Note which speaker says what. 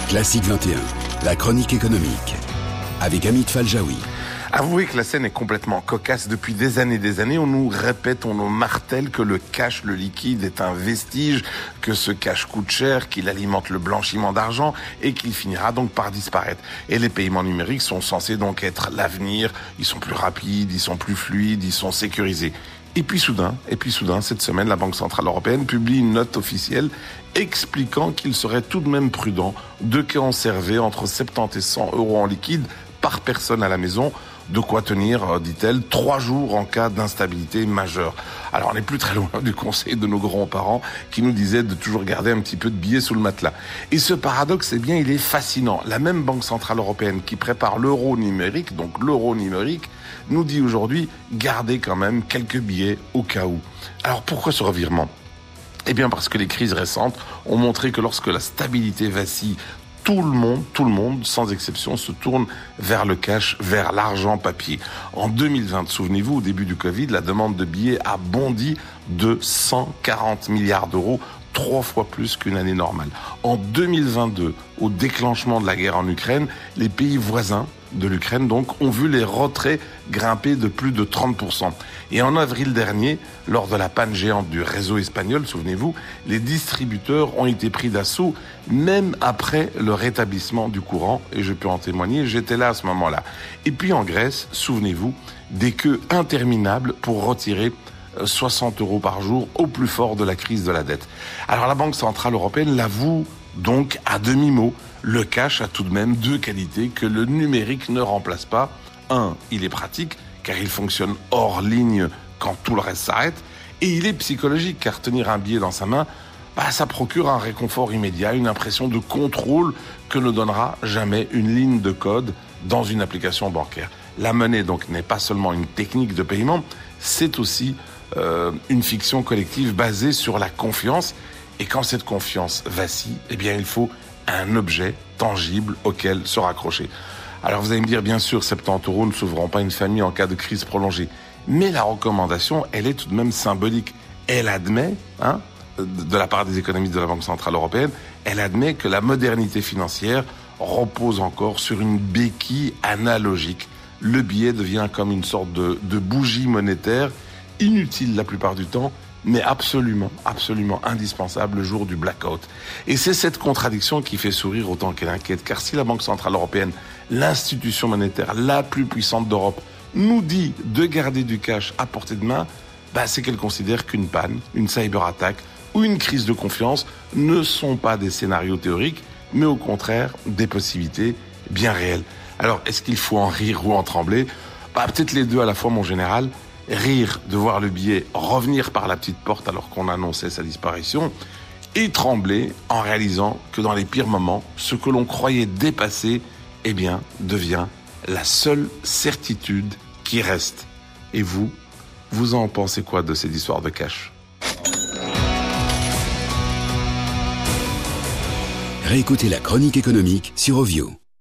Speaker 1: Classique 21, la chronique économique, avec Amit Faljaoui.
Speaker 2: Avouez que la scène est complètement cocasse. Depuis des années, on nous répète, on nous martèle que le cash, le liquide, est un vestige, que ce cash coûte cher, qu'il alimente le blanchiment d'argent et qu'il finira donc par disparaître. Et les paiements numériques sont censés donc être l'avenir. Ils sont plus rapides, ils sont plus fluides, ils sont sécurisés. Et puis soudain, cette semaine, la Banque Centrale Européenne publie une note officielle expliquant qu'il serait tout de même prudent de conserver entre 70 et 100 euros en liquide par personne à la maison. De quoi tenir, dit-elle, 3 jours en cas d'instabilité majeure. Alors on n'est plus très loin du conseil de nos grands-parents qui nous disaient de toujours garder un petit peu de billets sous le matelas. Et ce paradoxe, eh bien, il est fascinant. La même Banque Centrale Européenne qui prépare l'euro numérique, nous dit aujourd'hui, gardez quand même quelques billets au cas où. Alors pourquoi ce revirement ? Eh bien parce que les crises récentes ont montré que lorsque la stabilité vacille, tout le monde, sans exception, se tourne vers le cash, vers l'argent papier. En 2020, souvenez-vous, au début du Covid, la demande de billets a bondi de 140 milliards d'euros, 3 fois plus qu'une année normale. En 2022, au déclenchement de la guerre en Ukraine, les pays voisins de l'Ukraine, donc, ont vu les retraits grimper de plus de 30%. Et en avril dernier, lors de la panne géante du réseau espagnol, souvenez-vous, les distributeurs ont été pris d'assaut, même après le rétablissement du courant, et je peux en témoigner, j'étais là à ce moment-là. Et puis en Grèce, souvenez-vous, des queues interminables pour retirer 60 euros par jour au plus fort de la crise de la dette. Alors la Banque Centrale Européenne l'avoue donc à demi-mot. Le cash a tout de même 2 qualités que le numérique ne remplace pas. 1, il est pratique car il fonctionne hors ligne quand tout le reste s'arrête. Et il est psychologique car tenir un billet dans sa main, ça procure un réconfort immédiat, une impression de contrôle que ne donnera jamais une ligne de code dans une application bancaire. La monnaie donc n'est pas seulement une technique de paiement, c'est aussi une fiction collective basée sur la confiance. Et quand cette confiance vacille, eh bien il faut un objet tangible auquel se raccrocher. Alors vous allez me dire, bien sûr, 70 euros ne sauveront pas une famille en cas de crise prolongée. Mais la recommandation, elle est tout de même symbolique. Elle admet, de la part des économistes de la Banque Centrale Européenne, elle admet que la modernité financière repose encore sur une béquille analogique. Le billet devient comme une sorte de bougie monétaire, inutile la plupart du temps, mais absolument indispensable le jour du blackout. Et c'est cette contradiction qui fait sourire autant qu'elle inquiète, car si la Banque Centrale Européenne, l'institution monétaire la plus puissante d'Europe, nous dit de garder du cash à portée de main, c'est qu'elle considère qu'une panne, une cyberattaque ou une crise de confiance ne sont pas des scénarios théoriques, mais au contraire des possibilités bien réelles. Alors, est-ce qu'il faut en rire ou en trembler ? Peut-être les deux à la fois, mon général. Rire de voir le billet revenir par la petite porte alors qu'on annonçait sa disparition, et trembler en réalisant que dans les pires moments, ce que l'on croyait dépasser, devient la seule certitude qui reste. Et vous en pensez quoi de cette histoire de cash ?
Speaker 1: Réécoutez la chronique économique sur Ovio.